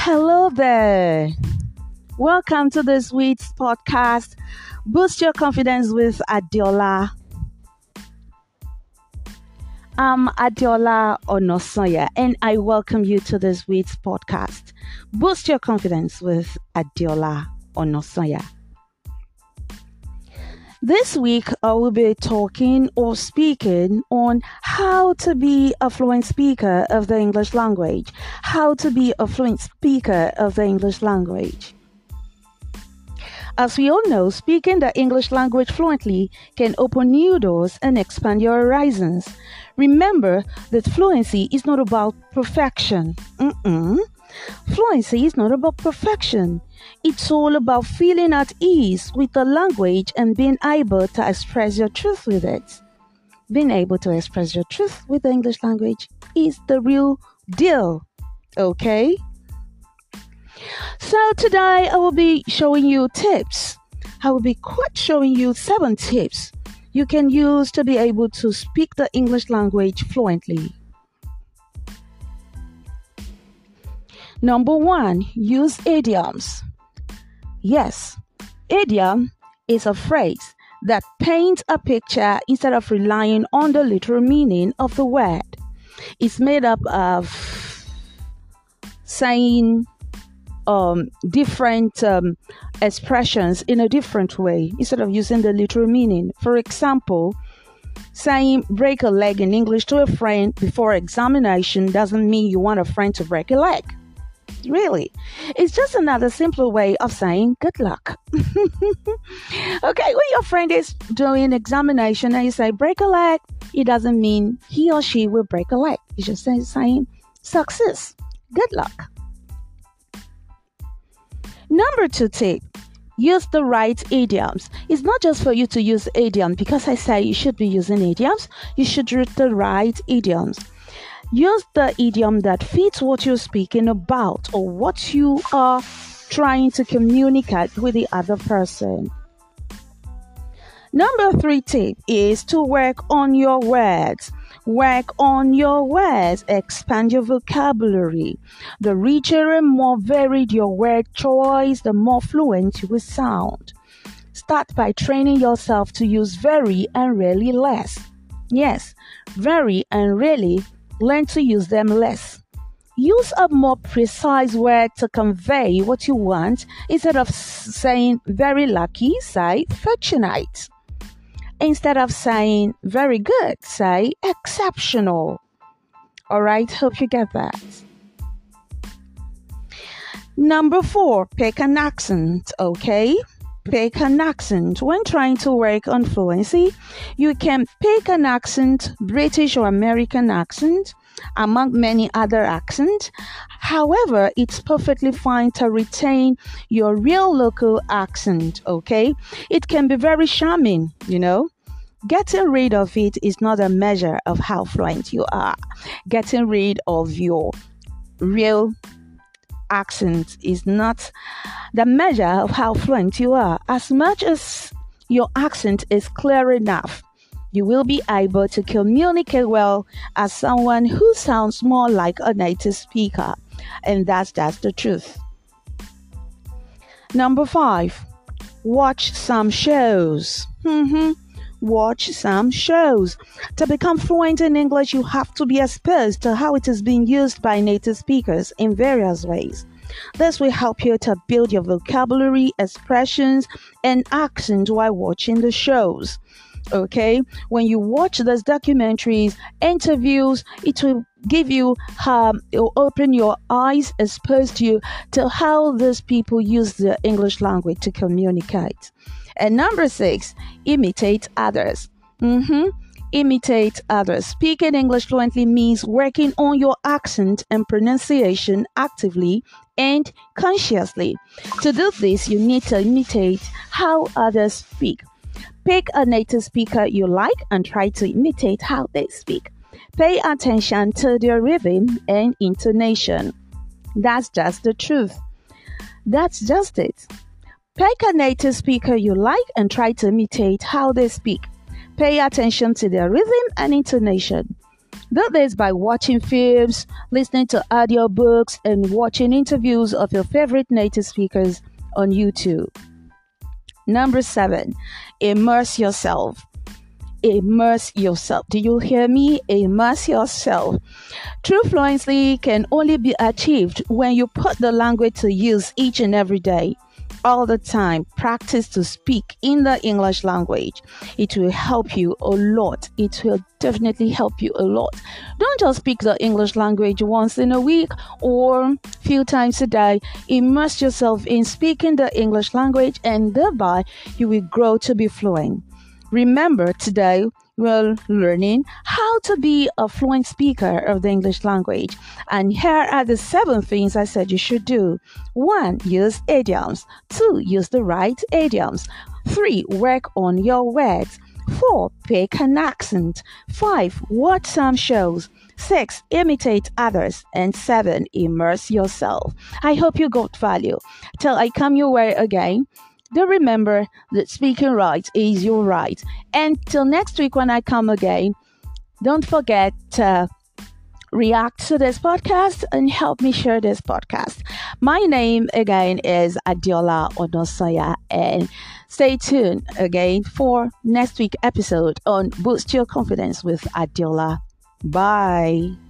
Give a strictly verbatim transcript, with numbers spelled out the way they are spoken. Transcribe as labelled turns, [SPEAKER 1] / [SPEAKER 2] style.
[SPEAKER 1] Hello there. Welcome to this week's podcast, Boost Your Confidence with Adiola. I'm Adiola Onosanya, and I welcome you to this week's podcast, Boost Your Confidence with Adiola Onosanya. This week, I will be talking or speaking on how to be a fluent speaker of the English language. How to be a fluent speaker of the English language. As we all know, speaking the English language fluently can open new doors and expand your horizons. Remember that fluency is not about perfection. Mm-mm. Fluency is not about perfection. It's all about feeling at ease with the language and being able to express your truth with it. Being able to express your truth with the English language is the real deal. Okay? So today I will be showing you tips. I will be quite showing you seven tips you can use to be able to speak the English language fluently. Number one, use idioms. Yes, idiom is a phrase that paints a picture instead of relying on the literal meaning of the word. It's made up of saying um, different um, expressions in a different way instead of using the literal meaning. For example, saying break a leg in English to a friend before examination doesn't mean you want a friend to break a leg. Really, it's just another simpler way of saying good luck. Okay, when your friend is doing examination and you say break a leg, it doesn't mean he or she will break a leg. It's just saying success, good luck. Number two tip, use the right idioms. It's not just for you to use idioms because I say you should be using idioms. You should use the right idioms. Use the idiom that fits what you're speaking about or what you are trying to communicate with the other person. Number three tip is to work on your words. Work on your words. Expand your vocabulary. The richer and more varied your word choice, the more fluent you will sound. Start by training yourself to use very and really less. Yes, very and really. Learn to use them less. Use a more precise word to convey what you want. Instead of saying very lucky, say fortunate. Instead of saying very good, say exceptional. Alright, hope you get that. Number four, pick an accent, okay? Pick an accent. When trying to work on fluency, you can pick an accent, British or American accent, among many other accents. However, it's perfectly fine to retain your real local accent, okay? It can be very charming, you know. Getting rid of it is not a measure of how fluent you are. Getting rid of your real accent is not the measure of how fluent you are. As much as your accent is clear enough, you will be able to communicate well as someone who sounds more like a native speaker. And that's just the truth. Number five, watch some shows. Mm-hmm. Watch some shows. To become fluent in English, you have to be exposed to how it is being used by native speakers in various ways. This will help you to build your vocabulary, expressions, and accent while watching the shows. Okay? When you watch those documentaries, interviews, it will give you, um, it will open your eyes, expose you to how these people use the English language to communicate. And number six, imitate others. Mm-hmm. Imitate others. Speaking English fluently means working on your accent and pronunciation actively and consciously. To do this, you need to imitate how others speak. Pick a native speaker you like and try to imitate how they speak. Pay attention to their rhythm and intonation. That's just the truth. That's just it. Pick a native speaker you like and try to imitate how they speak. Pay attention to their rhythm and intonation. Do this by watching films, listening to audiobooks, and watching interviews of your favorite native speakers on YouTube. Number seven, immerse yourself. Immerse yourself. Do you hear me? Immerse yourself. True fluency can only be achieved when you put the language to use each and every day. All the time, practice to speak in the English language. It will help you a lot. It will definitely help you a lot. Don't just speak the English language once in a week or few times a day. Immerse yourself in speaking the English language, and thereby you will grow to be fluent. Remember, today we're learning how to be a fluent speaker of the English language. And here are the seven things I said you should do. One, use idioms. Two, use the right idioms. Three, work on your words. Four, pick an accent. Five, watch some shows. Six, imitate others. And seven, immerse yourself. I hope you got value. Till I come your way again, do remember that speaking right is your right. And till next week when I come again, don't forget to react to this podcast and help me share this podcast. My name again is Adiola Onosoya, and stay tuned again for next week's episode on Boost Your Confidence with Adiola. Bye.